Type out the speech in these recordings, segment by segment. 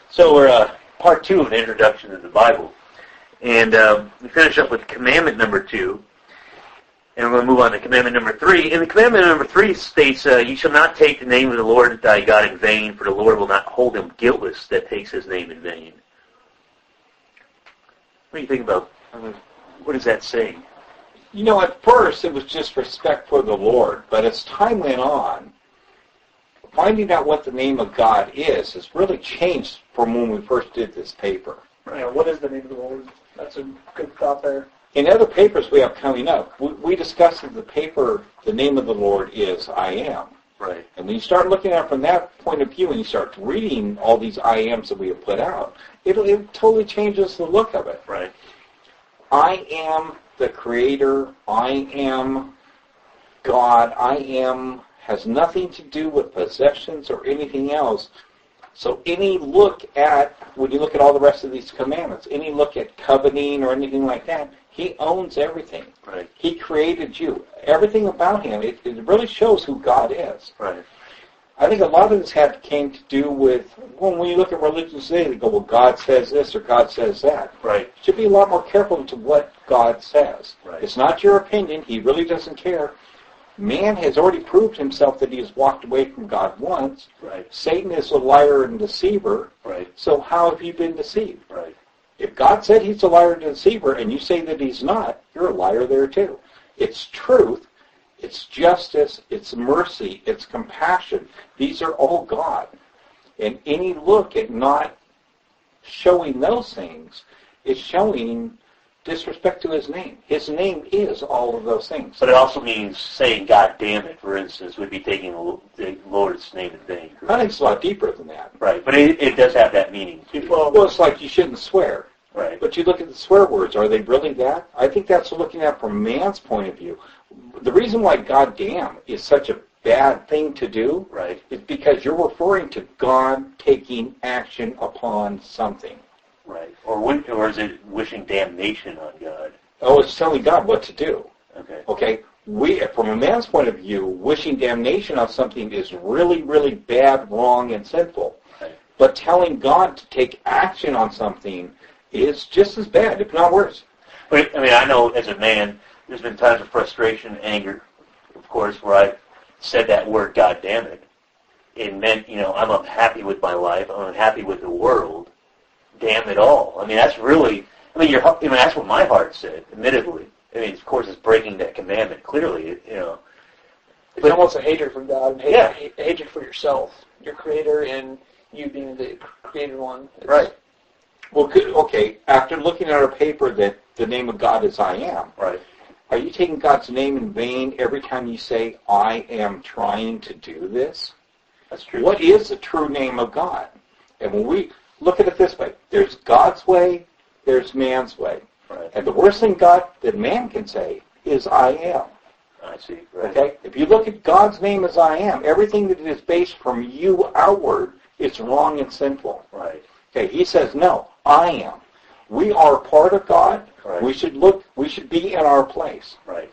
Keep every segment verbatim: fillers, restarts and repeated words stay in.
So we're uh, part two of the introduction to the Bible. And uh, we finish up with commandment number two. And we're going to move on to commandment number three. And the commandment number three states, uh, you shall not take the name of the Lord thy God in vain, for the Lord will not hold him guiltless that takes his name in vain. What do you think about, I mean, what is that saying? You know, at first it was just respect for the Lord, but as time went on, finding out what the name of God is has really changed from when we first did this paper. Right. Yeah, what is the name of the Lord? That's a good thought there. In other papers we have coming up, we, we discussed in the paper, the name of the Lord is I am. Right. And when you start looking at it from that point of view and you start reading all these I ams that we have put out, it'll, it totally changes the look of it. Right. I am the Creator. I am God. I am has nothing to do with possessions or anything else. So any look at, when you look at all the rest of these commandments, any look at coveting or anything like that, he owns everything. Right. He created you. Everything about him, it, it really shows who God is. Right. I think a lot of this had came to do with, well, when you look at religion today, they go, well, God says this or God says that. Right. You should be a lot more careful to what God says. Right. It's not your opinion. He really doesn't care. Man has already proved himself that he has walked away from God once. Right. Satan is a liar and deceiver. Right. So how have you been deceived? Right. If God said he's a liar and deceiver and you say that he's not, you're a liar there too. It's truth. It's justice. It's mercy. It's compassion. These are all God. And any look at not showing those things is showing disrespect to his name. His name is all of those things. But it also means saying God damn it, for instance, would be taking the Lord's name in vain. I think it's a lot deeper than that. Right, but it, it does have that meaning too. Well, well, it's like you shouldn't swear. Right. But you look at the swear words, are they really that? I think that's looking at from man's point of view. The reason why God damn is such a bad thing to do right. is because you're referring to God taking action upon something. Right. Or or is it wishing damnation on God? Oh, it's telling God what to do. Okay. Okay. We, from a man's point of view, wishing damnation on something is really, really bad, wrong, and sinful. Right. But telling God to take action on something is just as bad, if not worse. But, I mean, I know as a man, there's been times of frustration, anger, of course, where I've said that word, God damn it. It meant, you know, I'm unhappy with my life. I'm unhappy with the world. Damn it all. I mean, that's really, I mean, your, I mean, that's what my heart said, admittedly. I mean, of course, it's breaking that commandment, clearly, you know. It's but, almost a hatred for God and hatred, yeah. a hatred for yourself, your creator, and you being the created one. It's, right. Well, good, okay, after looking at our paper that the name of God is I am, right. Are you taking God's name in vain every time you say, I am trying to do this? That's true. What is the true name of God? And when we look at it this way, there's God's way, there's man's way. Right. And the worst thing God that man can say is I am. I see. Right. Okay? If you look at God's name as I am, everything that is based from you outward is wrong and sinful. Right. Okay, he says, no, I am. We are part of God. Right. We should look, we should be in our place. Right.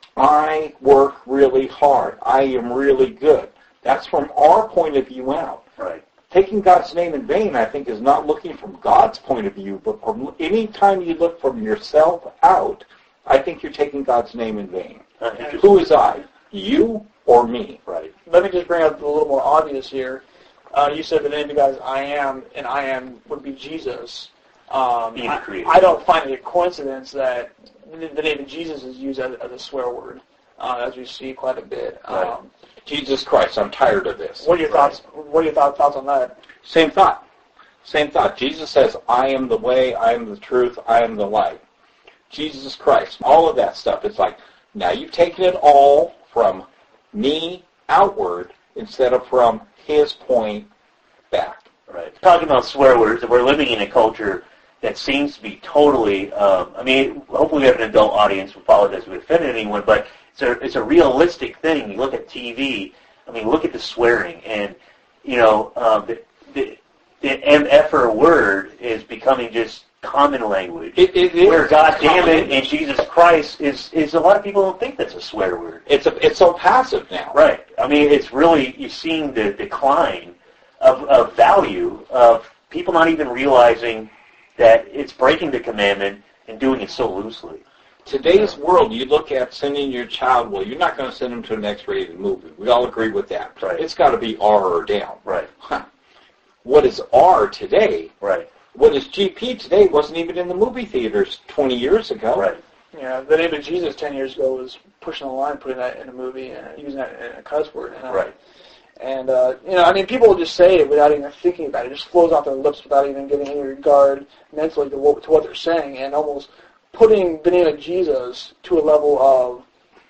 I work really hard. I am really good. That's from our point of view out. Right. Taking God's name in vain, I think, is not looking from God's point of view, but from any time you look from yourself out, I think you're taking God's name in vain. Uh, Who is I? You or me? Right. Let me just bring up a little more obvious here. Uh, you said the name of God is I am, and I am would be Jesus. Um, I, I don't find it a coincidence that the name of Jesus is used as, as a swear word, uh, as we see quite a bit. Um, right. Jesus Christ, I'm tired of this. What are your thoughts? What are your thoughts, thoughts on that? Same thought. Same thought. Jesus says, I am the way, I am the truth, I am the light. Jesus Christ, all of that stuff. It's like, now you've taken it all from me outward instead of from his point back. Right. Talking about swear words, we're living in a culture that seems to be totally, um, I mean, hopefully we have an adult audience. We apologize if we offended anyone, but it's a, it's a realistic thing. You look at T V, I mean, look at the swearing, and, you know, um, the, the, the M F-er word is becoming just common language. It, it is. Where God damn it and Jesus Christ is, is a lot of people don't think that's a swear word. It's a, it's so passive now. Right. I mean, it's really, you're seeing the decline of, of value of people not even realizing that it's breaking the commandment and doing it so loosely. Today's world, you look at sending your child, well, you're not going to send them to an X-rated movie. We all agree with that. Right. It's got to be R or down. Right. Huh. What is R today? Right. What is G P today wasn't even in the movie theaters twenty years ago. Right. Yeah, the name of Jesus ten years ago was pushing the line, putting that in a movie, and using that in a cuss word. You know? Right. And, uh, you know, I mean, people will just say it without even thinking about it. It just flows off their lips without even giving any regard mentally to what, to what they're saying, and almost putting the name of Jesus to a level of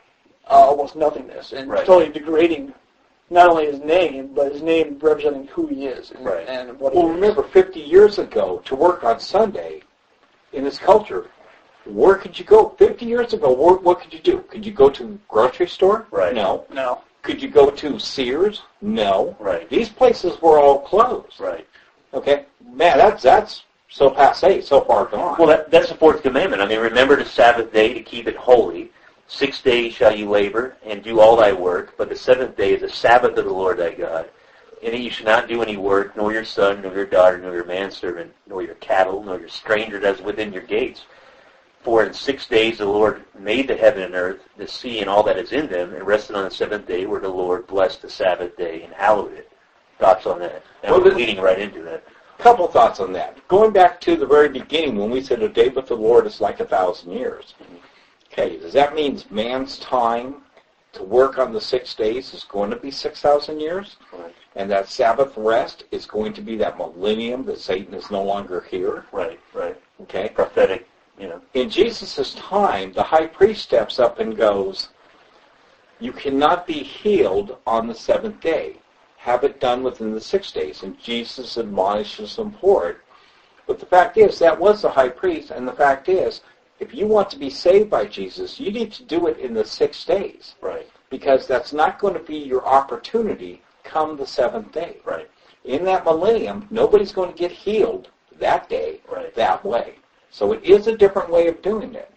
uh, almost nothingness, and right. totally degrading not only his name, but his name representing who he is and, right. and what well, he is. remember, fifty years ago, to work on Sunday in this culture, where could you go? fifty years ago, where, what could you do? Could you go to the grocery store? Right. No. No. Could you go to Sears? No. Right. These places were all closed. Right. Okay? Man, that's that's so passé, so far gone. Well, that, that's the fourth commandment. I mean, remember the Sabbath day to keep it holy. Six days shall you labor and do all thy work, but the seventh day is the Sabbath of the Lord thy God. In it you shall not do any work, nor your son, nor your daughter, nor your manservant, nor your cattle, nor your stranger that is within your gates. For in six days the Lord made the heaven and earth, the sea, and all that is in them, and rested on the seventh day, where the Lord blessed the Sabbath day and hallowed it. Thoughts on that? And well, we're leading right into that. Couple thoughts on that. Going back to the very beginning when we said a day with the Lord is like a thousand years. Okay, does that mean man's time to work on the six days is going to be six thousand years? Right. And that Sabbath rest is going to be that millennium that Satan is no longer here? Right, right. Okay. Prophetic, you know. In Jesus' time, the high priest steps up and goes, you cannot be healed on the seventh day. Have it done within the six days. And Jesus admonishes them for it. But the fact is, that was the high priest, and the fact is, if you want to be saved by Jesus, you need to do it in the six days. Right. Because that's not going to be your opportunity come the seventh day. Right. In that millennium, nobody's going to get healed that day, right. that way. So it is a different way of doing it.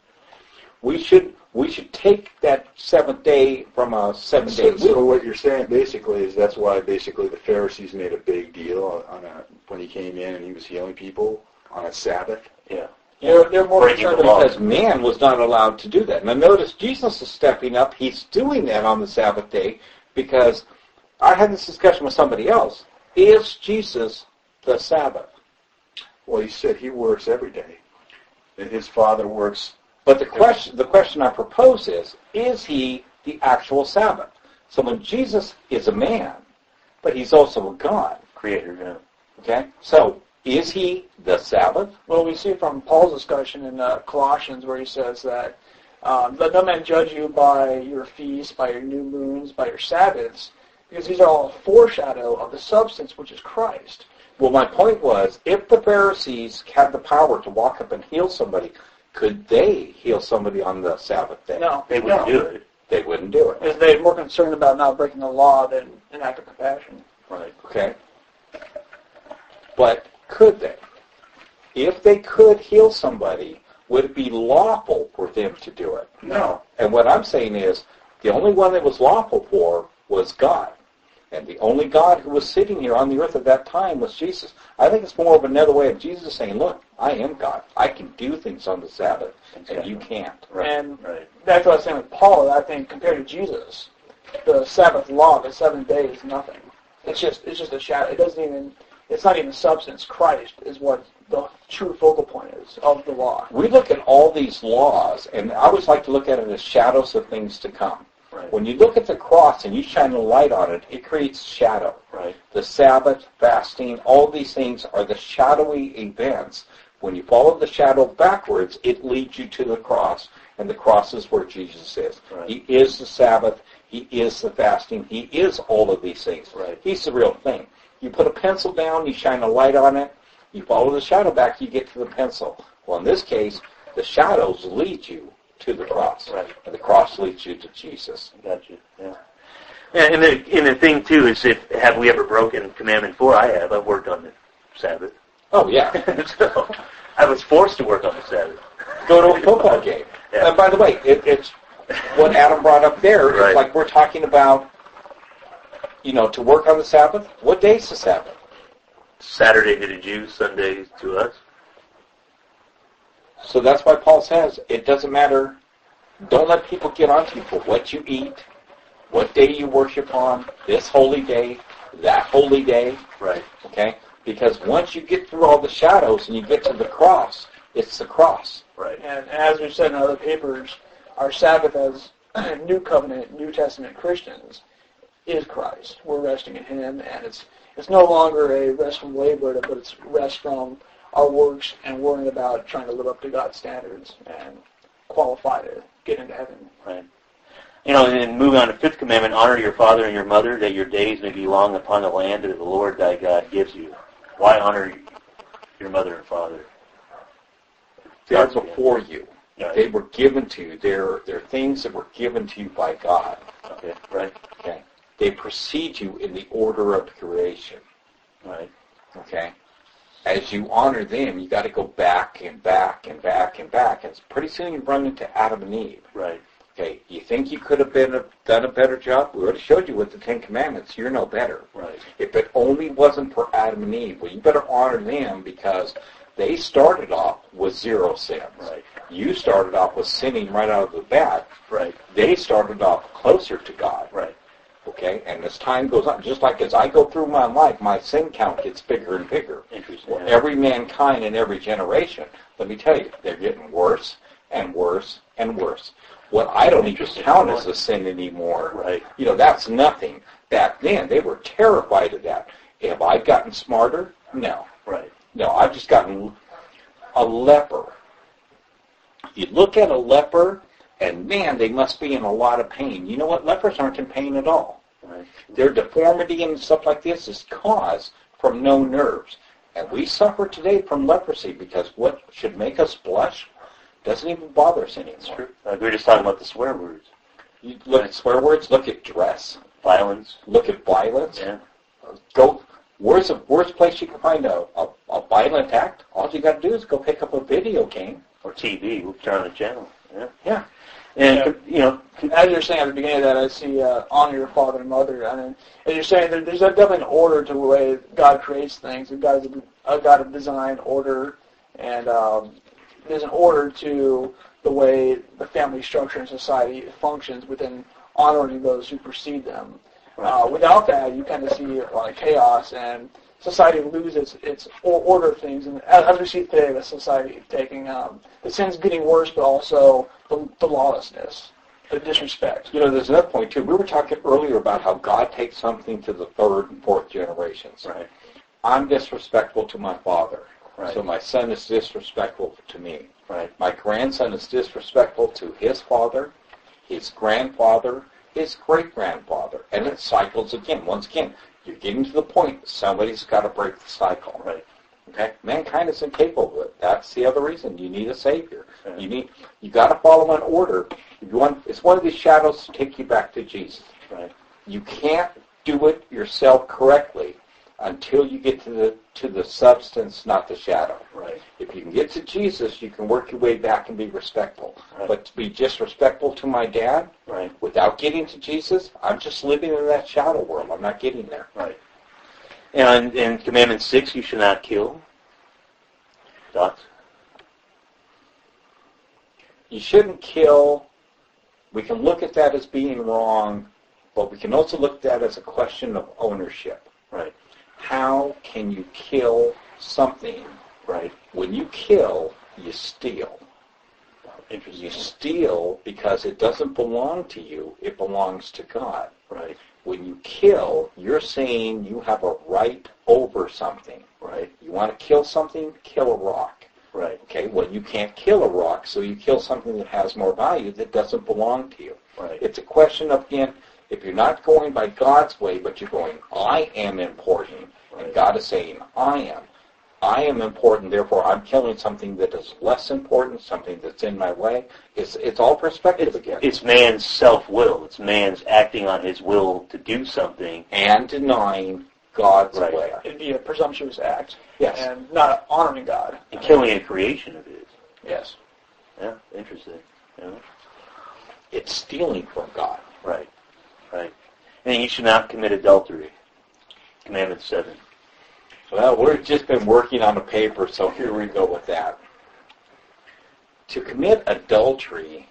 We should we should take that seventh day from a seven-day week. So, so what you're saying basically is that's why basically the Pharisees made a big deal on a, when he came in and he was healing people on a Sabbath. Yeah. They're, they're more Breaking concerned the law. Because man was not allowed to do that. Now notice Jesus is stepping up. He's doing that on the Sabbath day because I had this discussion with somebody else. Is Jesus the Sabbath? Well, he said he works every day. And his Father works. But the question the question I propose is, is he the actual Sabbath? So when Jesus is a man, but he's also a God. Creator, yeah. Okay? So is he the Sabbath? Well, we see from Paul's discussion in uh, Colossians where he says that um, let no man judge you by your feasts, by your new moons, by your Sabbaths, because these are all a foreshadow of the substance, which is Christ. Well, my point was, if the Pharisees had the power to walk up and heal somebody, could they heal somebody on the Sabbath day? No. They wouldn't no. do it. They wouldn't do it. Because they're more concerned about not breaking the law than an act of compassion. Right. Okay? But could they? If they could heal somebody, would it be lawful for them to do it? No. And what I'm saying is, the only one that was lawful for was God. And the only God who was sitting here on the earth at that time was Jesus. I think it's more of another way of Jesus saying, look, I am God. I can do things on the Sabbath, and you can't. Right. And right. that's what I was saying with Paul. I think compared to Jesus, the Sabbath law, the seventh day is nothing. It's just it's just a shadow. It doesn't even. It's not even substance. Christ is what the true focal point is of the law. We look at all these laws, and I always like to look at it as shadows of things to come. Right. When you look at the cross and you shine a light on it, it creates shadow. Right. The Sabbath, fasting, all these things are the shadowy events. When you follow the shadow backwards, it leads you to the cross, and the cross is where Jesus is. Right. He is the Sabbath. He is the fasting. He is all of these things. Right. He's the real thing. You put a pencil down, you shine a light on it, you follow the shadow back, you get to the pencil. Well, in this case, the shadows lead you to the cross. Right. And the cross leads you to Jesus. Gotcha. Yeah. And the and the thing too is, if have we ever broken commandment four? I have. I've worked on the Sabbath. Oh, yeah. So I was forced to work on the Sabbath. Go to a football game. Yeah. And by the way, it, it's what Adam brought up there. It's Right. like we're talking about, you know, to work on the Sabbath. What day is the Sabbath? Saturday to the Jews, Sunday to us. So that's why Paul says it doesn't matter. Don't let people get onto you for what you eat, what day you worship on, this holy day, that holy day. Right. Okay? Because once you get through all the shadows and you get to the cross, it's the cross. Right. And as we've said in other papers, our Sabbath as New Covenant, New Testament Christians is Christ. We're resting in Him, and it's it's no longer a rest from labor, but it's rest from our works and worrying about trying to live up to God's standards and qualify to get into heaven. Right. You know, and then moving on to fifth commandment, honor your father and your mother, that your days may be long upon the land that the Lord thy God gives you. Why honor your mother and father? They're before you. Right. They were given to you. They're, they're things that were given to you by God. Okay, right. Okay. They precede you in the order of creation. Right. Okay. As you honor them, you got to go back and back and back and back, and pretty soon you run into Adam and Eve. Right. Okay. You think you could have been a, done a better job? We already showed you with the Ten Commandments. You're no better. Right. If it only wasn't for Adam and Eve, well, you better honor them because they started off with zero sins. Right. You started off with sinning right out of the bat. Right. They started off closer to God. Right. Okay? And as time goes on, just like as I go through my life, my sin count gets bigger and bigger. Interesting. Well, every mankind in every generation, let me tell you, they're getting worse and worse and worse. What I don't even count as a sin anymore, right. you know, that's nothing. Back then, they were terrified of that. Have I gotten smarter? No. Right. No, I've just gotten a leper. You look at a leper, and man, they must be in a lot of pain. You know what? Lepers aren't in pain at all. Right. Their deformity and stuff like this is caused from no nerves. And we suffer today from leprosy because what should make us blush doesn't even bother us anymore. That's true. Uh, we were just talking about the swear words. You look at swear words, look at dress, violence, look at violence. Yeah. Go. Where's the worst place you can find a, a, a violent act? All you got to do is go pick up a video game or T V. We'll turn on the channel. Yeah. Yeah. And yeah. you know, as you're saying at the beginning of that, I see uh, honor your father and mother. I mean, as you're saying, there, there's definitely an order to the way God creates things. God is a, a God of design, order, and um, there's an order to the way the family structure in society functions within honoring those who precede them. Uh, without that, you kind of see a lot of chaos, and society loses its order of things. And as we see today, the society taking um, the sin's getting worse, but also the, the lawlessness, the disrespect. You know, there's another point too. We were talking earlier about how God takes something to the third and fourth generations. Right. I'm disrespectful to my father, right. So my son is disrespectful to me. Right. My grandson is disrespectful to his father, his grandfather, his great-grandfather, and it cycles again. Once again, you're getting to the point somebody's got to break the cycle. Right. Okay? Mankind is incapable of it. That's the other reason. You need a savior. Right. You need you got to follow an order. If you want, it's one of these shadows to take you back to Jesus. Right. You can't do it yourself correctly until you get to the to the substance, not the shadow. Right. If you can get to Jesus, you can work your way back and be respectful. Right. But to be disrespectful to my dad, right. without getting to Jesus, I'm just living in that shadow world. I'm not getting there. Right. And in Commandment six, you should not kill. Thoughts? You shouldn't kill. We can look at that as being wrong, but we can also look at that as a question of ownership. Right. How can you kill something? Right. When you kill, you steal. Interesting. You steal because it doesn't belong to you. It belongs to God. Right. When you kill, you're saying you have a right over something. Right. You want to kill something? Kill a rock. Right. Okay, well, you can't kill a rock, so you kill something that has more value that doesn't belong to you. Right. It's a question of, again, if you're not going by God's way, but you're going, I am important, right. And God is saying, I am. I am important, therefore I'm killing something that is less important, something that's in my way. It's it's all perspective it's, again. It's man's self-will. It's man's acting on his will to do something. And denying God's right. way. It'd be a presumptuous act. Yes. And not honoring God. And killing a creation of his. Yes. Yeah, interesting. Yeah. It's stealing from God. Right, right. And you should not commit adultery. Commandment seven. Well, we've just been working on a paper, so here we go with that. To commit adultery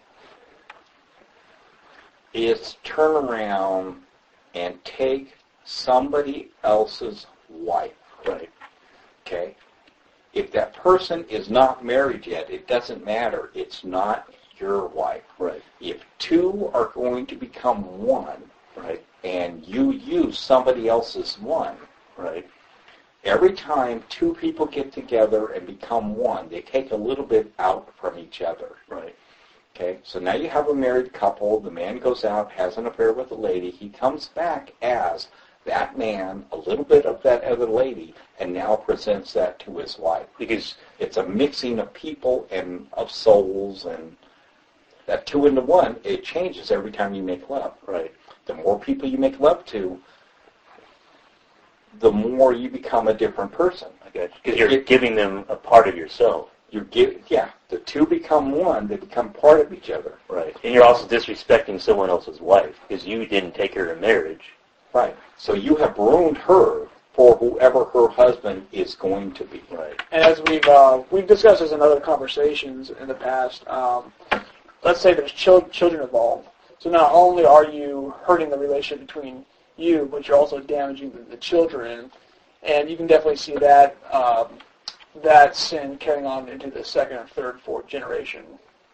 is turn around and take somebody else's wife. Right. Okay? If that person is not married yet, it doesn't matter. It's not your wife. Right. If two are going to become one, right, and you use somebody else's one, right, every time two people get together and become one, they take a little bit out from each other. Right. Okay, so now you have a married couple. The man goes out, has an affair with the lady. He comes back as that man, a little bit of that other lady, and now presents that to his wife. Because it's a mixing of people and of souls, and that two into one, it changes every time you make love. Right. The more people you make love to, the more you become a different person. Because you're it, giving them a part of yourself. You give, yeah. The two become one. They become part of each other. Right. And you're also disrespecting someone else's wife because you didn't take her to marriage. Right. So you have ruined her for whoever her husband is going to be. Right. And as we've uh, we've discussed this in other conversations in the past, um, let's say there's chil- children involved. So not only are you hurting the relationship between you, but you're also damaging the, the children. And you can definitely see that um, that sin carrying on into the second and third, fourth generation.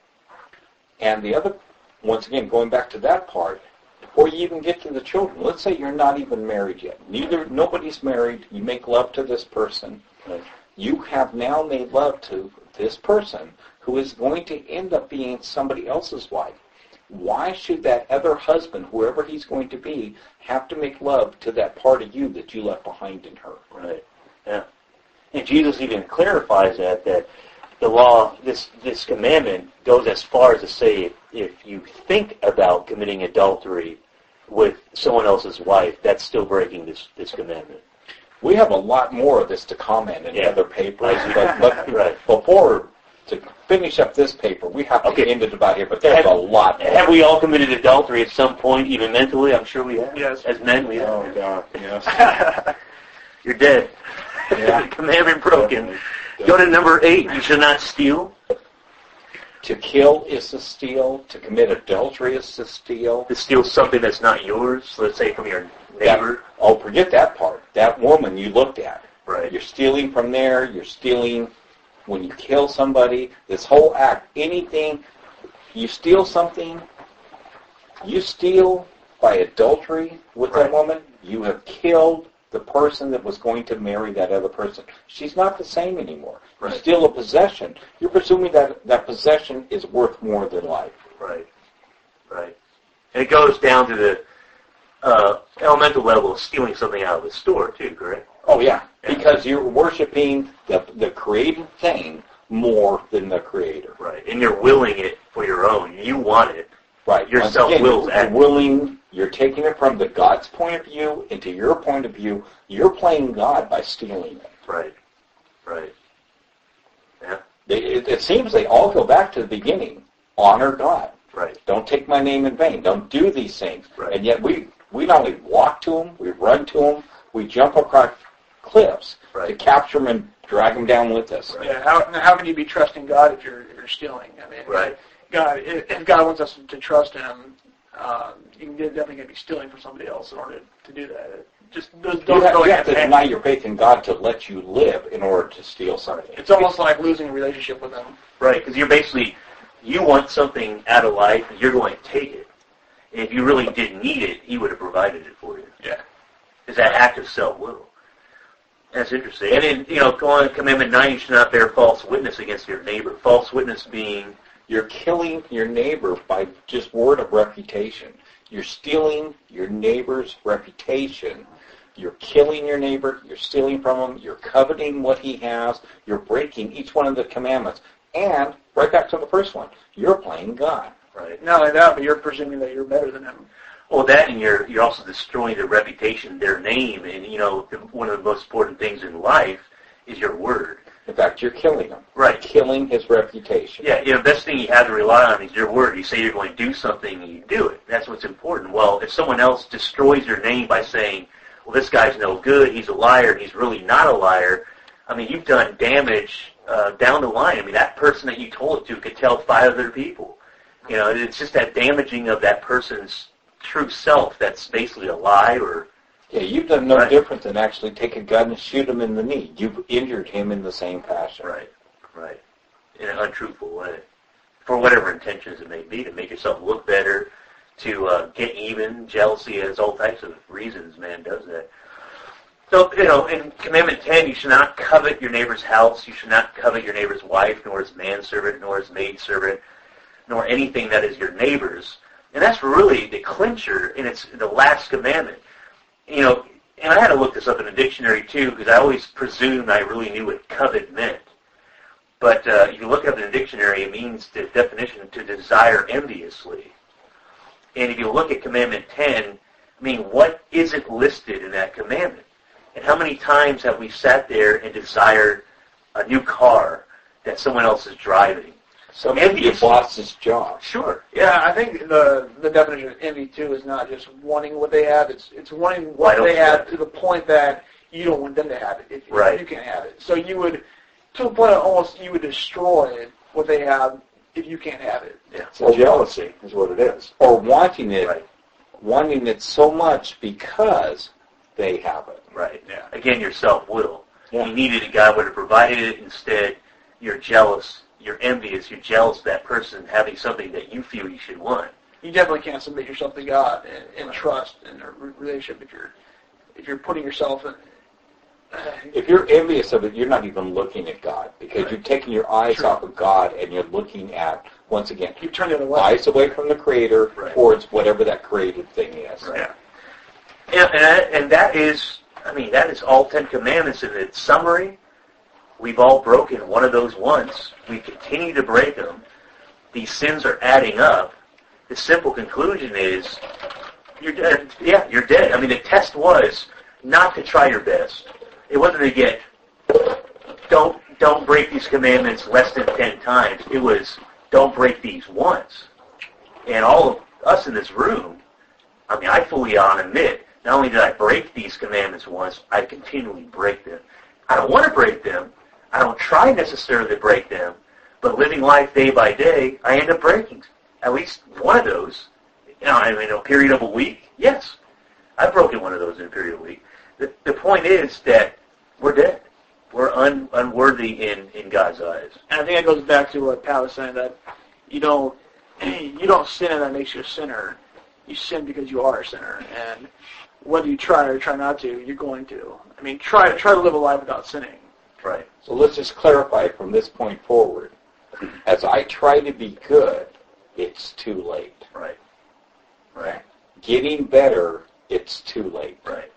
And the other, once again, going back to that part, before you even get to the children, let's say you're not even married yet. Neither, nobody's married. You make love to this person. Right. You have now made love to this person who is going to end up being somebody else's wife. Why should that other husband, whoever he's going to be, have to make love to that part of you that you left behind in her? Right. Yeah. And Jesus even clarifies that, that the law, this this commandment, goes as far as to say if, if you think about committing adultery with someone else's wife, that's still breaking this, this commandment. We have a lot more of this to comment in yeah. other papers, but, but right. before, to finish up this paper, we have to okay. end it about here, but there's have, a lot more. Have we all committed adultery at some point, even mentally? I'm sure we have. Yes. As men, we have. Oh, God, yes. You're dead. Yeah. Commandment broken. Definitely. Go to number eight. You should not steal. To kill is to steal. To commit adultery is to steal. To steal something that's not yours, let's say from your neighbor. That, oh, forget that part. That woman you looked at. Right. You're stealing from there. You're stealing when you kill somebody. This whole act, anything, you steal something, you steal by adultery with right. that woman, you have killed the person that was going to marry that other person. She's not the same anymore. Right. You steal a possession. You're presuming that that possession is worth more than life. Right. Right. And it goes down to the uh, elemental level of stealing something out of the store, too, correct? Oh, yeah. yeah. Because you're worshiping the, the created thing more than the creator. Right. And you're willing it for your own. You want it. Right. Your self-will. You're willing. You're taking it from the God's point of view into your point of view. You're playing God by stealing it. Right. Right. Yeah. They, it, it seems they all go back to the beginning. Honor God. Right. Don't take my name in vain. Don't do these things. Right. And yet we, we not only walk to them, we run to them, we jump across cliffs right. to capture them and drag them down with us. Right. Yeah. How how can you be trusting God if you're if you're stealing? I mean, right. God, if God wants us to trust Him, um, you're definitely going to be stealing from somebody else in order to do that. It just those don't you have, go you have to hand. deny your faith in God to let you live in order to steal something. It's almost like losing a relationship with Him. Right, because you're basically, you want something out of life, and you're going to take it. And if you really didn't need it, He would have provided it for you. Yeah. It's that act of self-will. That's interesting. And in, you know, on Commandment nine, you should not bear false witness against your neighbor. False witness being... You're killing your neighbor by just word of reputation. You're stealing your neighbor's reputation. You're killing your neighbor. You're stealing from him. You're coveting what he has. You're breaking each one of the commandments. And, right back to the first one, you're playing God. Right. Not only that, but you're presuming that you're better than Him. Well, that, and you're you're also destroying their reputation, their name, and, you know, the, one of the most important things in life is your word. In fact, you're killing him. Right. Killing his reputation. Yeah, you know, the best thing you have to rely on is your word. You say you're going to do something, and you do it. That's what's important. Well, if someone else destroys your name by saying, well, this guy's no good, he's a liar, and he's really not a liar, I mean, you've done damage uh, down the line. I mean, that person that you told it to could tell five other people. You know, it's just that damaging of that person's true self that's basically a lie or... Yeah, you've done no right. different than actually take a gun and shoot him in the knee. You've injured him in the same fashion. Right, right. In an untruthful way. For whatever intentions it may be, to make yourself look better, to uh, get even. Jealousy has all types of reasons man does that. So, you know, in Commandment ten, you should not covet your neighbor's house. You should not covet your neighbor's wife, nor his manservant, nor his maidservant, nor anything that is your neighbor's. And that's really the clincher, and it's the last commandment. You know, and I had to look this up in a dictionary, too, because I always presumed I really knew what covet meant. But uh, if you look up in the dictionary, it means the definition to desire enviously. And if you look at Commandment ten, I mean, what isn't listed in that commandment? And how many times have we sat there and desired a new car that someone else is driving? So maybe your boss's job. Sure. Yeah, I think the the definition of envy too is not just wanting what they have. It's it's wanting what they have to the point that you don't want them to have it if you, right. if you can't have it. So you would, to the point of almost you would destroy what they have if you can't have it. Yeah. So jealousy is what it is. Or wanting it, right. wanting it so much because they have it. Right. Yeah. Again, your self-will. Yeah. You needed a guy would have provided it. Instead, you're jealous. You're envious. You're jealous of that person having something that you feel you should want. You definitely can't submit yourself to God and, and trust in a relationship if you're if you're putting yourself in. If you're envious of it, you're not even looking at God because right. you're taking your eyes True. Off of God and you're looking at, once again, you turn the other way. Eyes away from the Creator right. towards whatever that created thing is. Right. Yeah. Yeah, and, that, and that is, I mean, that is all Ten Commandments in its summary. We've all broken one of those once. We continue to break them. These sins are adding up. The simple conclusion is, you're dead. Yeah, you're dead. I mean, the test was not to try your best. It wasn't to get, don't don't break these commandments less than ten times. It was, don't break these once. And all of us in this room, I mean, I fully on admit, not only did I break these commandments once, I continually break them. I don't want to break them. I don't try necessarily to break them, but living life day by day, I end up breaking at least one of those. You know, I mean, a period of a week, yes. I've broken one of those in a period of a week. The, the point is that we're dead. We're un, unworthy in, in God's eyes. And I think that goes back to what Pat was saying, that you don't, you don't sin and that makes you a sinner. You sin because you are a sinner. And whether you try or try not to, you're going to. I mean, try, try to live a life without sinning. Right. So let's just clarify from this point forward. As I try to be good, it's too late. Right. Right. Getting better, it's too late. Right.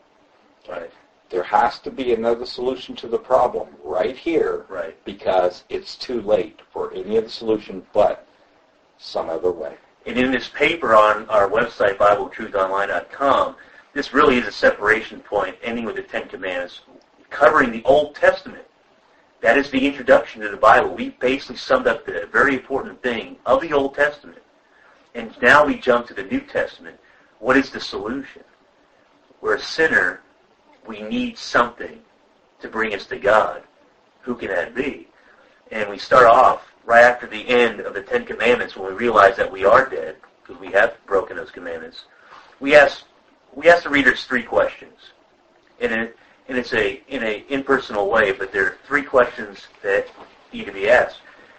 Right. There has to be another solution to the problem right here. Right. Because it's too late for any other solution but some other way. And in this paper on our website, Bible Truth Online dot com, this really is a separation point, ending with the Ten Commandments, covering the Old Testament. That is the introduction to the Bible. We basically summed up the very important thing of the Old Testament. And now we jump to the New Testament. What is the solution? We're a sinner. We need something to bring us to God. Who can that be? And we start off right after the end of the Ten Commandments when we realize that we are dead because we have broken those commandments. We ask, we ask the readers three questions. And it, And it's a in a impersonal way, but there are three questions that need to be asked.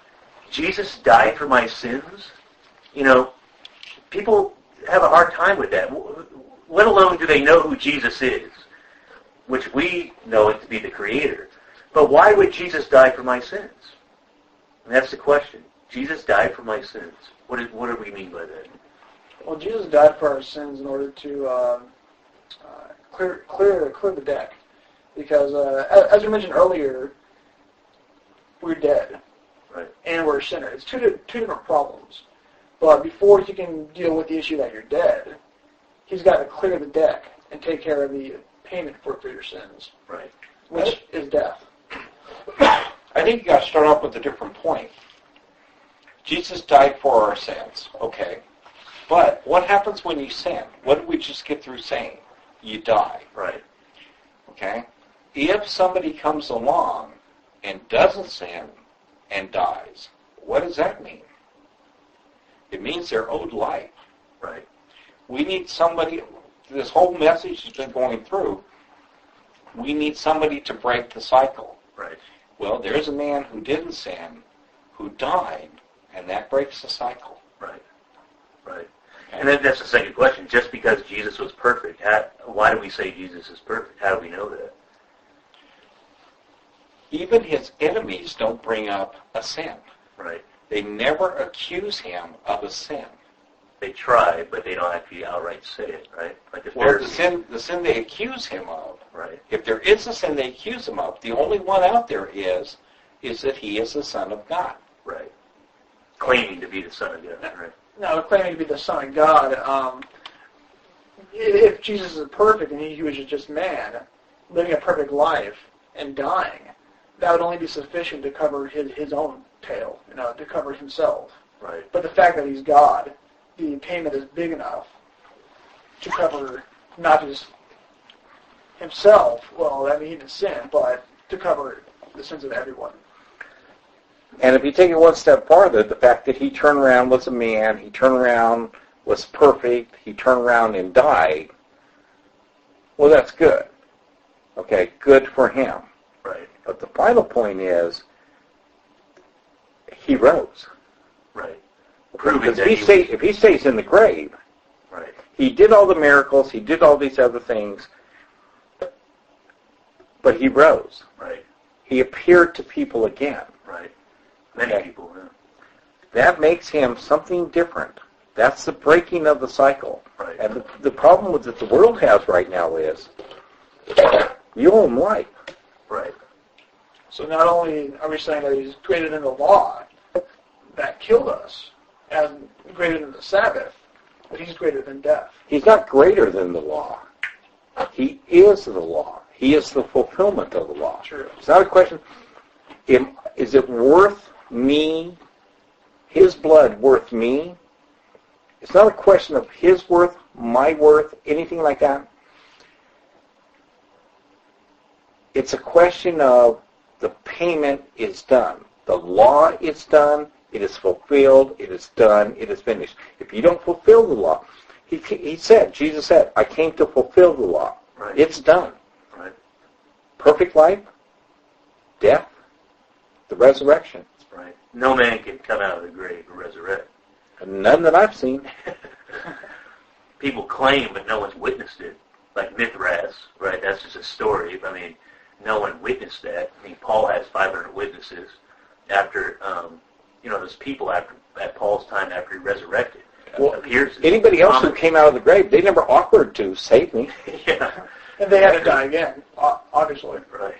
Jesus died for my sins? You know, people have a hard time with that. Let alone do they know who Jesus is, which we know it to be the Creator. But why would Jesus die for my sins? And that's the question. Jesus died for my sins. What, is, what do we mean by that? Well, Jesus died for our sins in order to uh, uh, clear clear clear the deck. Because, uh, as we mentioned earlier, we're dead, right. And we're a sinner. It's two two different problems. But before he can deal with the issue that you're dead, he's got to clear the deck and take care of the payment for, for your sins, right? Which is death. I think you got to start off with a different point. Jesus died for our sins, okay. But what happens when you sin? What did we just get through saying? you die. Right. Okay? If somebody comes along and doesn't sin and dies, what does that mean? It means they're owed life. Right. We need somebody, this whole message has been going through, we need somebody to break the cycle. Right. Well, there's a man who didn't sin, who died, and that breaks the cycle. Right. Right. And then that's the second question. Just because Jesus was perfect, how, why do we say Jesus is perfect? How do we know that? Even his enemies don't bring up a sin. Right. They never accuse him of a sin. They try, but they don't actually outright say it, right? Like the Well, the Pharisees. sin, the sin they accuse him of, Right. if there is a sin they accuse him of, the only one out there is, is that he is the Son of God. Right. Claiming to be the Son of God, right? No, claiming to be the Son of God. Um, if Jesus is perfect and he was just man, living a perfect life and dying, that would only be sufficient to cover his, his own tail, you know, to cover himself. Right. But the fact that he's God, the payment is big enough to cover not just himself, well, I mean, he didn't sin, but to cover the sins of everyone. And if you take it one step farther, the fact that he turned around was a man, he turned around was perfect, he turned around and died, well, that's good. Okay, good for him. Right. But the final point is, he rose. Right. Proving Because that if he, he stay, was- if he stays in the grave, Right. he did all the miracles, he did all these other things, but he rose. Right. He appeared to people again. Right. Many Okay. people, yeah. That makes him something different. That's the breaking of the cycle. Right. And the, the problem with that the world has right now is, you owe him life. Right. So not only are we saying that he's greater than the law that killed us, and greater than the Sabbath, but he's greater than death. He's not greater than the law. He is the law. He is the fulfillment of the law. True. It's not a question, am- is it worth me, his blood worth me? It's not a question of his worth, my worth, anything like that. It's a question of the payment is done. The law is done. It is fulfilled. It is done. It is finished. If you don't fulfill the law, he, he said, Jesus said, I came to fulfill the law. Right. It's done. Right. Perfect life, death, the resurrection. Right. No man can come out of the grave and resurrect. None that I've seen. People claim, but no one's witnessed it. Like Mithras, right? That's just a story. I mean, no one witnessed that. I mean, Paul has five hundred witnesses after, um, you know, there's people after at Paul's time after he resurrected. Well, appears anybody else who came out of the grave, they never offered to save me. Yeah. And they had to die again, o- obviously. Right.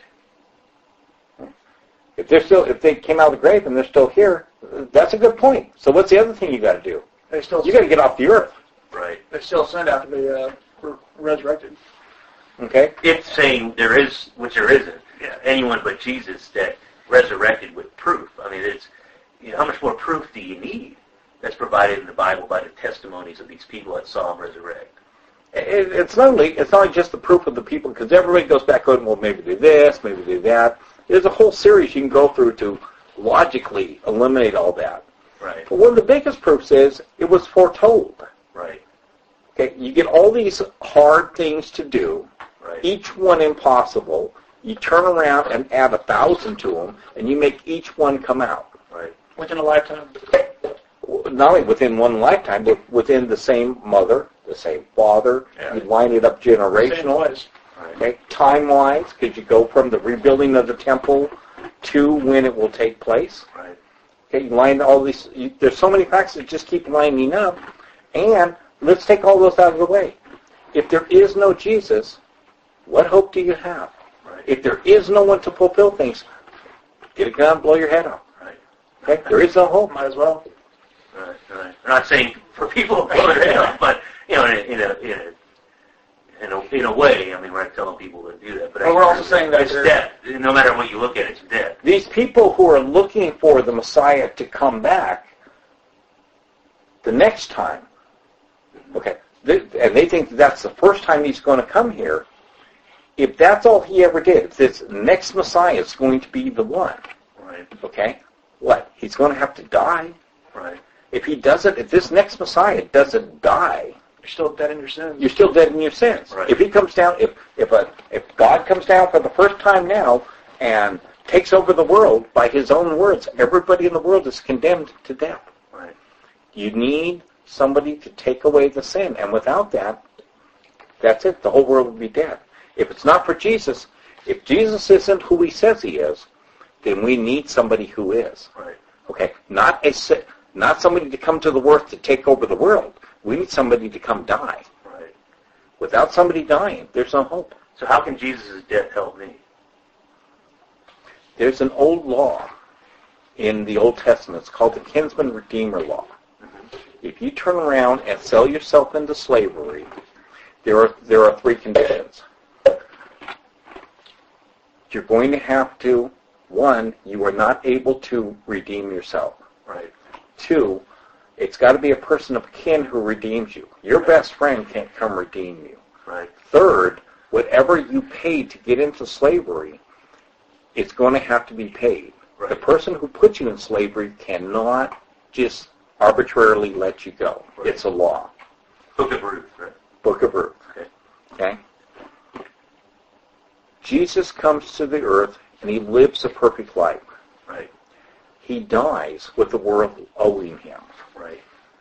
If they're still, if they came out of the grave and they're still here, that's a good point. So what's the other thing you got to do? They still You got to get off the earth. Right. they still sinned after they uh, were resurrected. Okay. It's saying there is, which there isn't, Yeah. anyone but Jesus that resurrected with proof. I mean, it's, you know, how much more proof do you need that's provided in the Bible by the testimonies of these people that saw him resurrect? It, it's not only it's not only just the proof of the people, because everybody goes back going, well, maybe they this, maybe they that. There's a whole series you can go through to logically eliminate all that. Right. But one of the biggest proofs is it was foretold. Right. Okay, you get all these hard things to do, Right. each one impossible. You turn around and add a thousand to them, and you make each one come out. Right. Within a lifetime. Not only within one lifetime, but within the same mother, the same father. Yeah. You line it up Same generational. place. Right. Okay, time-wise, because you go from the rebuilding of the temple to when it will take place. Right. Okay, you line all these. You, there's so many facts that just keep lining up, and let's take all those out of the way. If there is no Jesus, what hope do you have? Right. If there is no one to fulfill things, get a gun, blow your head off. Right. Okay, there is no hope. Might as well. Right. Right. I'm not saying for people to blow their head off, but you know, in a, in a, in a In a, in a way, I mean, we're not telling people to do that, but Well, we're also saying that it's they're- death. No matter what you look at, it's death. These people who are looking for the Messiah to come back the next time, okay, they, and they think that's the first time he's going to come here. If that's all he ever did, if this next Messiah is going to be the one, right? Okay, what? He's going to have to die, right? If he doesn't, if this next Messiah doesn't die, you're still dead in your sins. You're still dead in your sins. Right. If he comes down, if if a if God comes down for the first time now and takes over the world by his own words, everybody in the world is condemned to death. Right. You need somebody to take away the sin, and without that, that's it. The whole world would be dead. If it's not for Jesus, if Jesus isn't who he says he is, then we need somebody who is. Right. Okay? Not a not somebody to come to the earth to take over the world. We need somebody to come die. Right. Without somebody dying, there's no hope. So how can Jesus' death help me? There's an old law in the Old Testament. It's called the Kinsman Redeemer Law. Mm-hmm. If you turn around and sell yourself into slavery, there are there are three conditions. You're going to have to, one, you are not able to redeem yourself. Right. Two, it's got to be a person of kin who redeems you. Your right. best friend can't come redeem you. Right. Third, whatever you paid to get into slavery, it's going to have to be paid. Right. The person who put you in slavery cannot just arbitrarily let you go. Right. It's a law. Book of Ruth, right? Book of Ruth. Okay. Okay? Jesus comes to the earth and he lives a perfect life. Right. He dies with the world owing him. Right.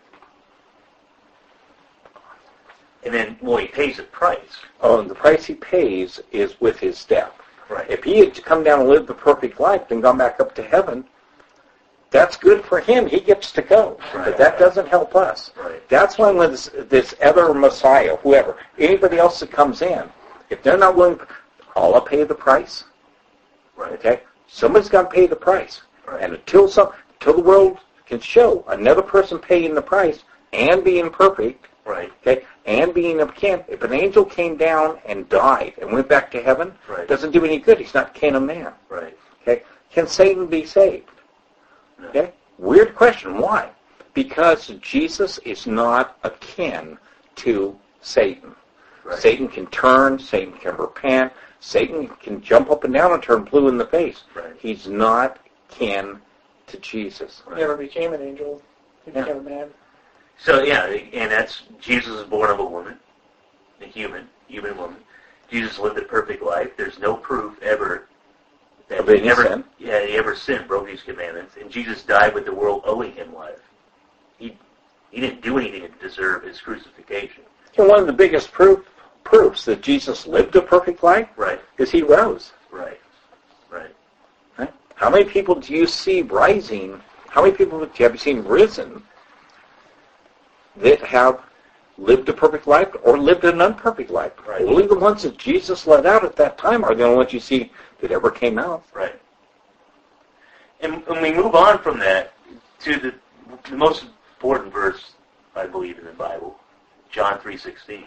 And then, well, he pays a price. Oh, and the price he pays is with his death. Right. If he had come down and lived the perfect life and gone back up to heaven, that's good for him. He gets to go. Right. But that doesn't help us. Right. That's when this, this other Messiah, whoever, anybody else that comes in, if they're not willing, I'll pay the price. Right. Okay? Somebody's got to pay the price. Right. And until some, until the world can show another person paying the price and being perfect, right, okay, and being a kin, if an angel came down and died and went back to heaven, right, doesn't do any good. He's not kin of man. Right. Okay? Can Satan be saved? No. Okay? Weird question. Why? Because Jesus is not akin to Satan. Right. Satan can turn. Satan can repent. Satan can jump up and down and turn blue in the face. Right. He's not kin to Jesus. He never became an angel. He Yeah. became a man. So, yeah, and that's, Jesus is born of a woman, a human, human woman. Jesus lived a perfect life. There's no proof ever that Of he any ever, sin? yeah, he ever sinned, broke his commandments. And Jesus died with the world owing him life. He he didn't do anything to deserve his crucifixion. And one of the biggest proof, proofs that Jesus lived a perfect life Right. is he rose. Right. Right. Right? How many people do you see rising? How many people have you seen risen that have lived a perfect life or lived an unperfect life? Right. Only the ones that Jesus let out at that time are the only ones you see that ever came out. Right. And when we move on from that to the, the most important verse, I believe, in the Bible, John three sixteen.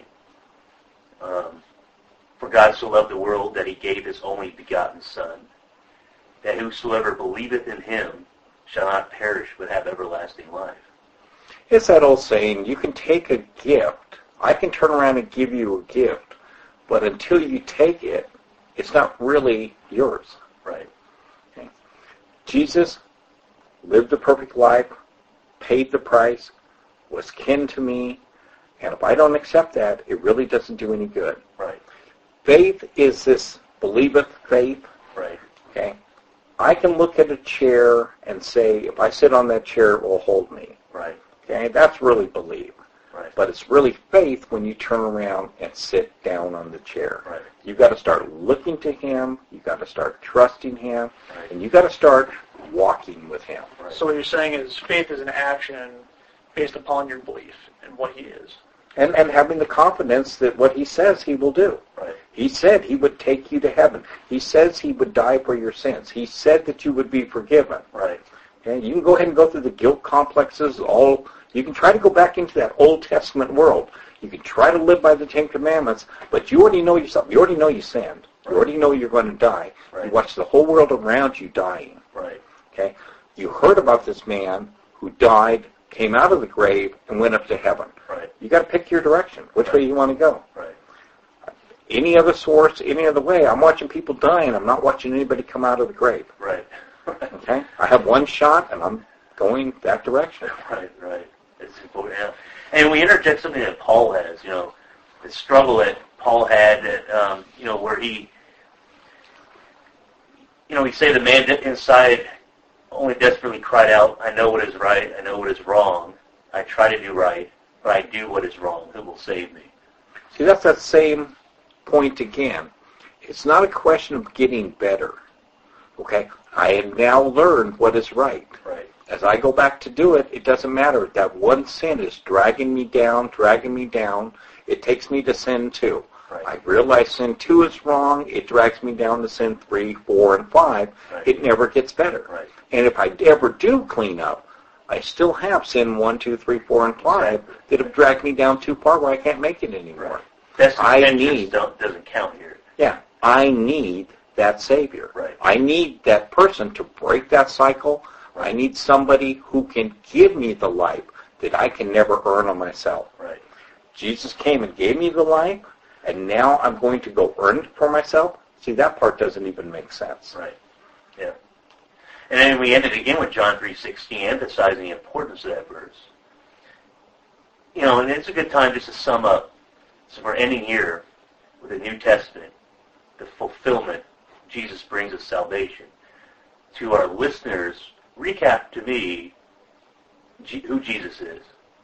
Um, For God so loved the world that he gave his only begotten Son, that whosoever believeth in him shall not perish but have everlasting life. It's that old saying, you can take a gift. I can turn around and give you a gift, but until you take it, it's not really yours. Right. Okay. Jesus lived a perfect life, paid the price, was kin to me, and if I don't accept that, it really doesn't do any good. Right. Faith is this believeth faith. Right. Okay. I can look at a chair and say, if I sit on that chair, it will hold me. Right. Okay. That's really belief. Right. But it's really faith when you turn around and sit down on the chair. Right. You've got to start looking to him. You've got to start trusting him. Right. And you've got to start walking with him. Right. So what you're saying is faith is an action based upon your belief in what he is. And, and having the confidence that what he says he will do. Right. He said he would take you to heaven. He says he would die for your sins. He said that you would be forgiven. Right. Okay? You can go ahead and go through the guilt complexes. All you can try to go back into that Old Testament world. You can try to live by the Ten Commandments, but you already know yourself. You already know you sinned. You already know you're going to die. Right. You watch the whole world around you dying. Right. Okay? You heard about this man who died came out of the grave, and went up to heaven. Right. You got to pick your direction, which Right. way you want to go. Right. Any other source, any other way, I'm watching people die, and I'm not watching anybody come out of the grave. Right. Okay? I have one shot, and I'm going that direction. Right, right. It's important. Yeah. And we interject something that Paul has, you know, the struggle that Paul had, that, um, you know, where he, you know, we say the man inside only desperately cried out, I know what is right, I know what is wrong. I try to do right, but I do what is wrong. Who will save me? See, that's that same point again. It's not a question of getting better. Okay? I have now learned what is right. Right. As I go back to do it, it doesn't matter. That one sin is dragging me down, dragging me down. It takes me to sin two. Right. I realize sin two is wrong. It drags me down to sin three, four, and five. Right. It never gets better. Right. And if I ever do clean up, I still have sin one, two, three, four, and five that have dragged me down too far where I can't make it anymore. Right. That's I I need don't, doesn't count here. Yeah, I need that Savior. Right. I need that person to break that cycle. I need somebody who can give me the life that I can never earn on myself. Right. Jesus came and gave me the life, and now I'm going to go earn it for myself? See, that part doesn't even make sense. Right. Yeah. And then we ended again with John three sixteen, emphasizing the importance of that verse. You know, and it's a good time just to sum up. So we're ending here with the New Testament, the fulfillment. Jesus brings us salvation. To our listeners, recap to me G- who Jesus is.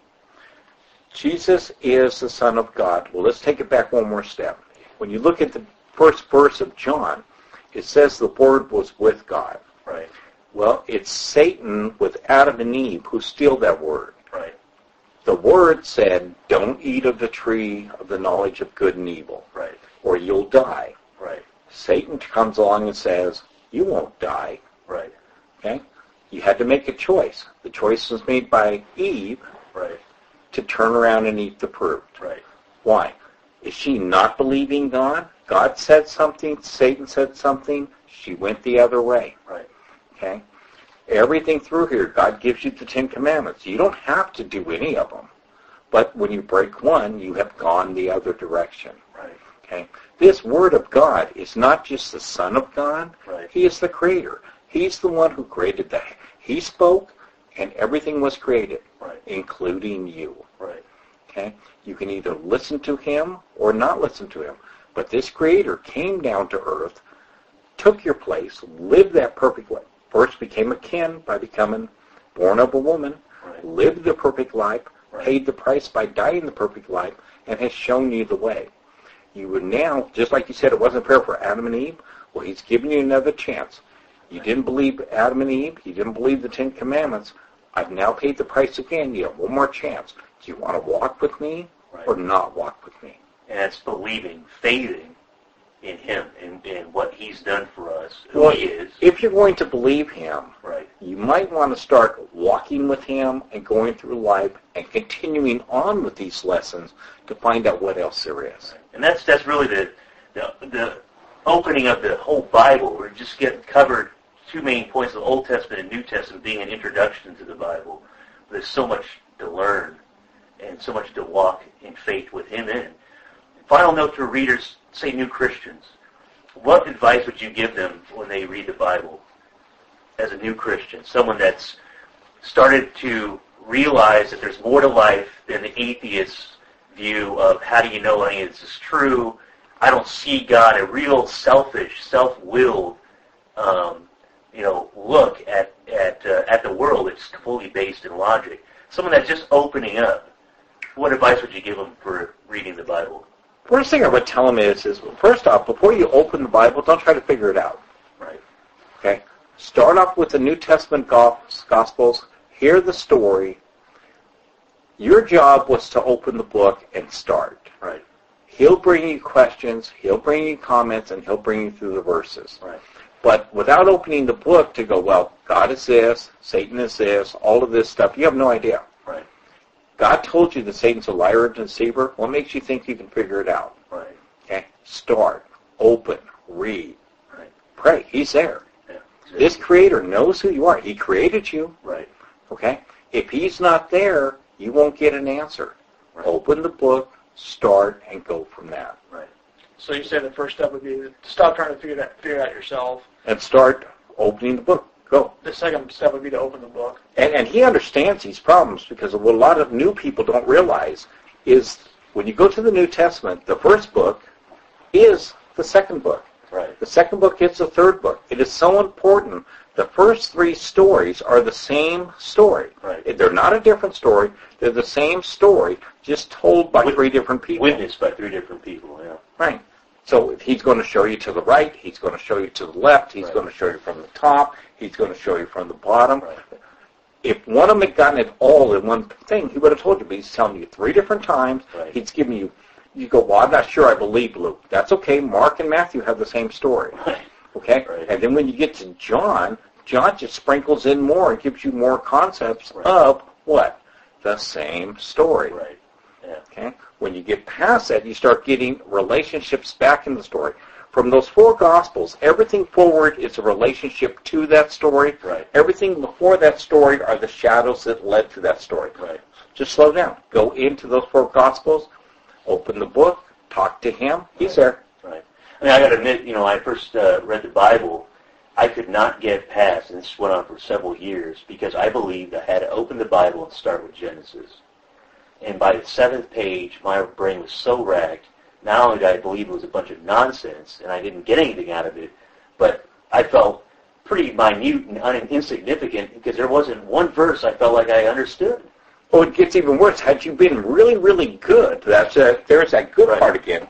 Jesus is the Son of God. Well, let's take it back one more step. When you look at the first verse of John, it says the Word was with God. Right. Well, it's Satan with Adam and Eve who steal that word. Right. The Word said, don't eat of the tree of the knowledge of good and evil, Right. or you'll die. Right. Satan comes along and says, you won't die. Right. Okay? You had to make a choice. The choice was made by Eve Right. to turn around and eat the fruit. Right. Why? Is she not believing God? God said something, Satan said something, she went the other way. Right. Okay? Everything through here, God gives you the Ten Commandments. You don't have to do any of them. But when you break one, you have gone the other direction. Right. Okay? This Word of God is not just the Son of God. Right. He is the Creator. He's the one who created that. He spoke, and everything was created, Right. including you. Right. Okay? You can either listen to Him or not listen to Him. But this Creator came down to earth, took your place, lived that perfect life. First became a kin by becoming born of a woman, Right. lived the perfect life, Right. paid the price by dying the perfect life, and has shown you the way. You would now, just like you said, it wasn't fair for Adam and Eve. Well, He's giving you another chance. You didn't believe Adam and Eve. You didn't believe the Ten Commandments. I've now paid the price again. You have one more chance. Do you want to walk with me Right. or not walk with me? And that's believing, faithing in Him and, and what He's done for us, who Well, He is. if you're going to believe Him, Right. you might want to start walking with Him and going through life and continuing on with these lessons to find out what else there is. And that's that's really the the, the opening of the whole Bible. We're just getting covered two main points, the Old Testament and New Testament being an introduction to the Bible. There's so much to learn and so much to walk in faith with Him in. Final note to readers, say new Christians. What advice would you give them when they read the Bible as a new Christian? Someone that's started to realize that there's more to life than the atheist's view of how do you know any of this is true? I don't see God, a real selfish, self-willed, um, you know, look at at uh, at the world. It's completely based in logic. Someone that's just opening up. What advice would you give them for reading the Bible? First thing I would tell them is, is first off, before you open the Bible, don't try to figure it out. Right. Okay? Start off with the New Testament Gospels. Hear the story. Your job was to open the book and start. Right. He'll bring you questions, he'll bring you comments, and he'll bring you through the verses. Right. But without opening the book to go, well, God is this, Satan is this, all of this stuff, you have no idea. Right. God told you that Satan's a liar and deceiver. What makes you think you can figure it out? Right. Okay? Start, open, read, Right. pray. He's there. Yeah. This Creator knows who you are. He created you. Right. Okay? If he's not there, you won't get an answer. Right. Open the book, start, and go from that. Right. So you say the first step would be to stop trying to figure that figure it out yourself. And start opening the book. Go. The second step would be to open the book. And, and he understands these problems because what a lot of new people don't realize is when you go to the New Testament, the first book is the second book. Right. The second book is the third book. It is so important. The first three stories are the same story. Right. They're not a different story. They're the same story, just told by With, three different people. Witnessed by three different people, yeah. Right. So he's going to show you to the right. He's going to show you to the left. He's right. going to show you from the top. He's going to show you from the bottom. Right. If one of them had gotten it all in one thing, he would have told you, but he's telling you three different times. Right. He's giving you, you go, well, I'm not sure I believe Luke. That's okay. Mark and Matthew have the same story. Right. Okay? Right. And then when you get to John, John just sprinkles in more and gives you more concepts right. of what? The same story. Right. Yeah. Okay? When you get past that, you start getting relationships back in the story. From those four Gospels, everything forward is a relationship to that story. Right. Everything before that story are the shadows that led to that story. Right. Just slow down. Go into those four Gospels, open the book, talk to him. He's right. there. Right. I mean, I got to admit, you know, when I first uh, read the Bible, I could not get past, and this went on for several years, because I believed I had to open the Bible and start with Genesis. And by the seventh page, my brain was so racked, not only did I believe it was a bunch of nonsense, and I didn't get anything out of it, but I felt pretty minute and un- insignificant, because there wasn't one verse I felt like I understood. Oh, it gets even worse. Had you been really, really good, that's a, there's that good right. part again.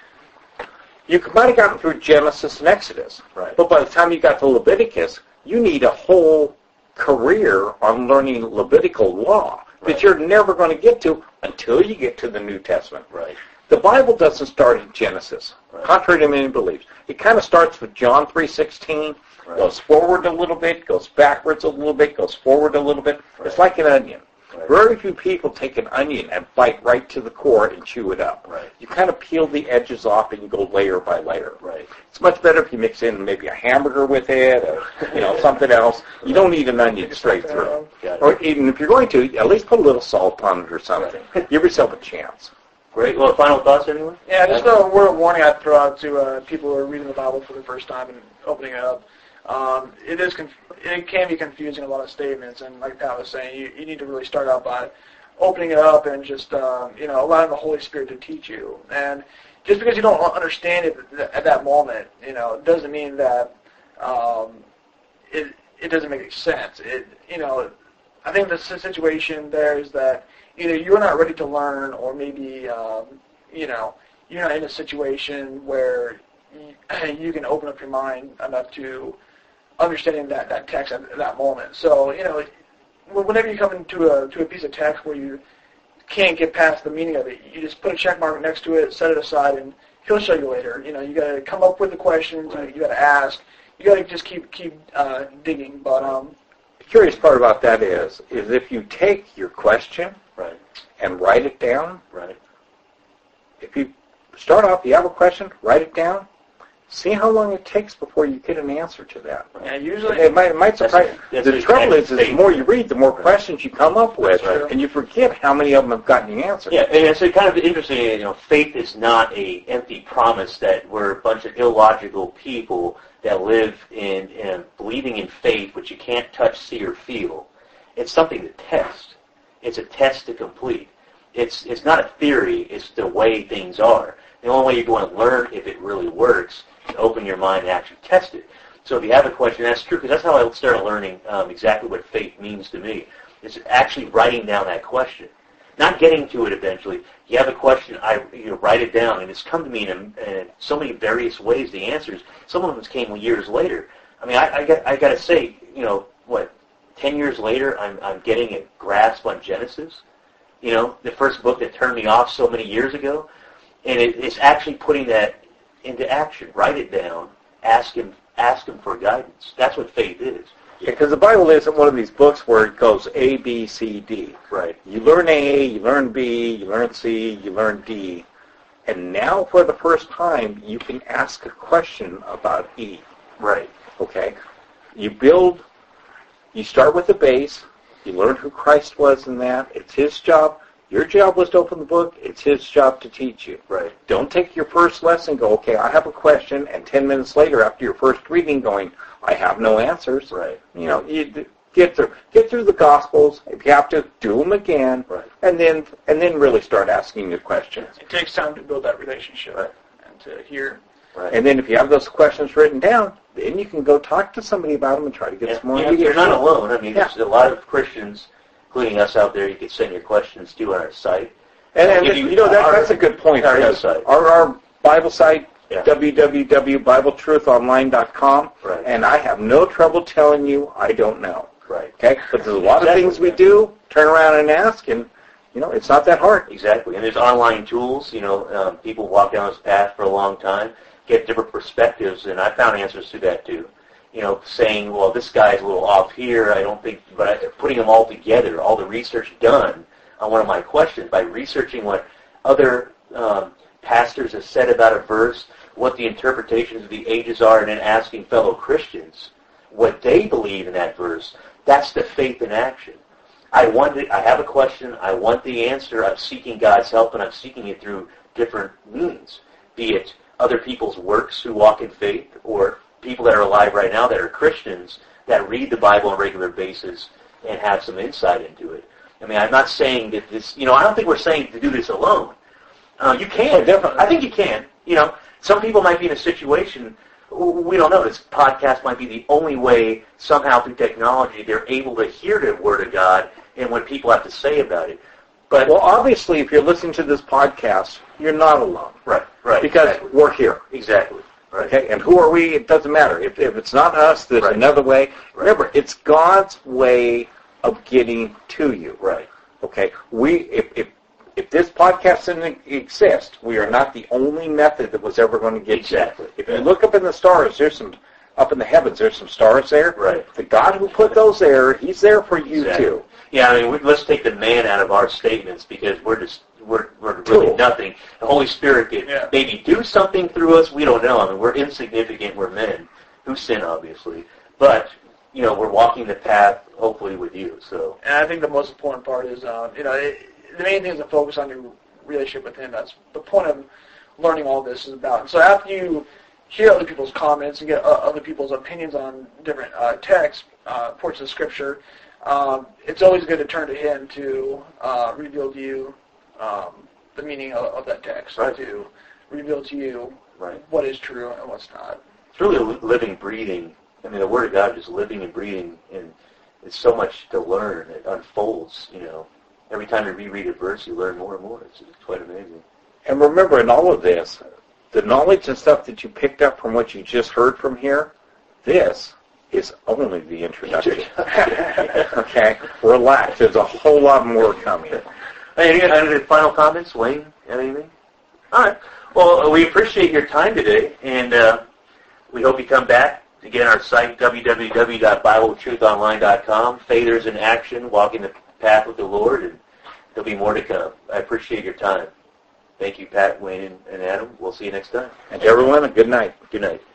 You might have gotten through Genesis and Exodus, right. but by the time you got to Leviticus, you need a whole career on learning Levitical law right. that you're never going to get to until you get to the New Testament. Right. The Bible doesn't start in Genesis, right. contrary to many beliefs. It kind of starts with John three sixteen, right. goes forward a little bit, goes backwards a little bit, goes forward a little bit. Right. It's like an onion. Right. Very few people take an onion and bite right to the core and chew it up. Right. You kind of peel the edges off and you go layer by layer. Right. It's much better if you mix in maybe a hamburger with it or you know something else. You don't need an onion straight through. Or even if you're going to, at least put a little salt on it or something. Right. Give yourself a chance. Great. Well, final thoughts, anyone? Yeah, just a word of warning I'd throw out to uh, people who are reading the Bible for the first time and opening it up. Um, it is conf- it can be confusing, a lot of statements, and like Pat was saying, you, you need to really start out by opening it up and just uh, you know allowing the Holy Spirit to teach you. And just because you don't understand it at that moment, you know, doesn't mean that um, it it doesn't make sense. It you know, I think the situation there is that either you're not ready to learn, or maybe um, you know you're not in a situation where you, you can open up your mind enough to understanding that, that text at that moment. So you know, whenever you come into a to a piece of text where you can't get past the meaning of it, you just put a check mark next to it, set it aside, and he'll show you later. You know, you got to come up with the questions. Right. You got to ask. You got to just keep keep uh, digging. But um, the curious part about that is is if you take your question right. and write it down. Right. If you start off, you have a question, write it down. See how long it takes before you get an answer to that. Yeah, usually it might, it might surprise. That's, the that's trouble is, is the more you read, the more right. questions you come up with, right. and you forget how many of them have gotten the answer. Yeah, and it's kind of interesting. You know, faith is not a empty promise that we're a bunch of illogical people that live in, in believing in faith, which you can't touch, see, or feel. It's something to test. It's a test to complete. It's it's not a theory. It's the way things are. The only way you're going to learn if it really works is open your mind and actually test it. So if you have a question, that's true, because that's how I started learning um, exactly what faith means to me. It's actually writing down that question. Not getting to it eventually. You have a question, I you know, write it down, and it's come to me in, in so many various ways, the answers. Some of them came years later. I mean, I, I, got, I got to say, you know, what, ten years later, I'm, I'm getting a grasp on Genesis. You know, the first book that turned me off so many years ago. And it, it's actually putting that into action. Write it down. Ask him, ask him for guidance. That's what faith is. Because the Bible isn't one of these books where it goes A, B, C, D. Right. You learn A, you learn B, you learn C, you learn D. And now for the first time, you can ask a question about E. Right. Okay? You build, you start with the base, You learn who Christ was in that. It's his job. Your job was to open the book. It's his job to teach you. Right. Don't take your first lesson and go, okay, I have a question, and ten minutes later after your first reading going, I have no answers. Right. You know, you get through get through the Gospels. If you have to, do them again. Right. And then and then really start asking your questions. It takes time to build that relationship. Right. And to hear. Right. And then if you have those questions written down, then you can go talk to somebody about them and try to get Yeah. some more Yeah, information. you're not alone. I mean, Yeah. there's a lot of Christians, including us out there, you can send your questions to on our site. And, I'll and give you, you know, that, our- that's a good point. our because website. Our, our Bible site, Yeah. w w w dot bible truth online dot com, Right. and I have no trouble telling you I don't know. Right. Okay? But there's a lot Exactly. of things we do, turn around and ask, and, you know, it's not that hard. Exactly. And there's online tools, you know, um, people walk down this path for a long time, get different perspectives, and I found answers to that too. You know, saying, well, this guy's a little off here, I don't think, but I, putting them all together, all the research done on one of my questions, by researching what other um, pastors have said about a verse, what the interpretations of the ages are, and then asking fellow Christians what they believe in that verse, that's the faith in action. I want it, I have a question, I want the answer, I'm seeking God's help, and I'm seeking it through different means, be it other people's works who walk in faith, or people that are alive right now that are Christians that read the Bible on a regular basis and have some insight into it. I mean, I'm not saying that this, you know, I don't think we're saying to do this alone. Uh, you can. Oh, definitely. I think you can. You know, some people might be in a situation, we don't know, this podcast might be the only way, somehow through technology, they're able to hear the Word of God and what people have to say about it. But Well, obviously, if you're listening to this podcast, you're not alone. Right, right. Because exactly. we're here. Exactly. Right. Okay, and who are we? It doesn't matter. If, if it's not us, there's Right. another way. Remember, it's God's way of getting to you. Right. Okay, we if if if this podcast didn't exist, we are not the only method that was ever going to get Exactly. you. If you look up in the stars, there's some up in the heavens. There's some stars there. Right. The God who put those there, He's there for you Exactly. too. Yeah, I mean, we, let's take the man out of our statements because we're just we're we're really Tool. nothing. The Holy Spirit could Yeah. maybe do something through us. We don't know. I mean, we're insignificant. We're men who sin, obviously, but you know, we're walking the path, hopefully, with you. So, And I think the most important part is, uh, you know, it, the main thing is to focus on your relationship with Him. That's the point of learning all this is about. And so after you hear other people's comments and get uh, other people's opinions on different uh, texts, uh, portions of Scripture, um, it's always good to turn to Him to uh, reveal to you um, the meaning of, of that text, Right. to reveal to you right. what is true and what's not. It's really a li- living, breathing. I mean, the Word of God is living and breathing, and it's so much to learn. It unfolds, you know. Every time you reread a verse, you learn more and more. It's, it's quite amazing. And remember, in all of this, the knowledge and stuff that you picked up from what you just heard from here, this is only the introduction. Okay? Relax. There's a whole lot more coming. Hey, any, any final comments? Wayne, anything? All right. Well, we appreciate your time today, and uh, we hope you come back. Again, our site, w w w dot bible truth online dot com. Faithers in action, walking the path with the Lord, and there'll be more to come. I appreciate your time. Thank you, Pat, Wayne, and Adam. We'll see you next time. And to everyone, a good night. Good night.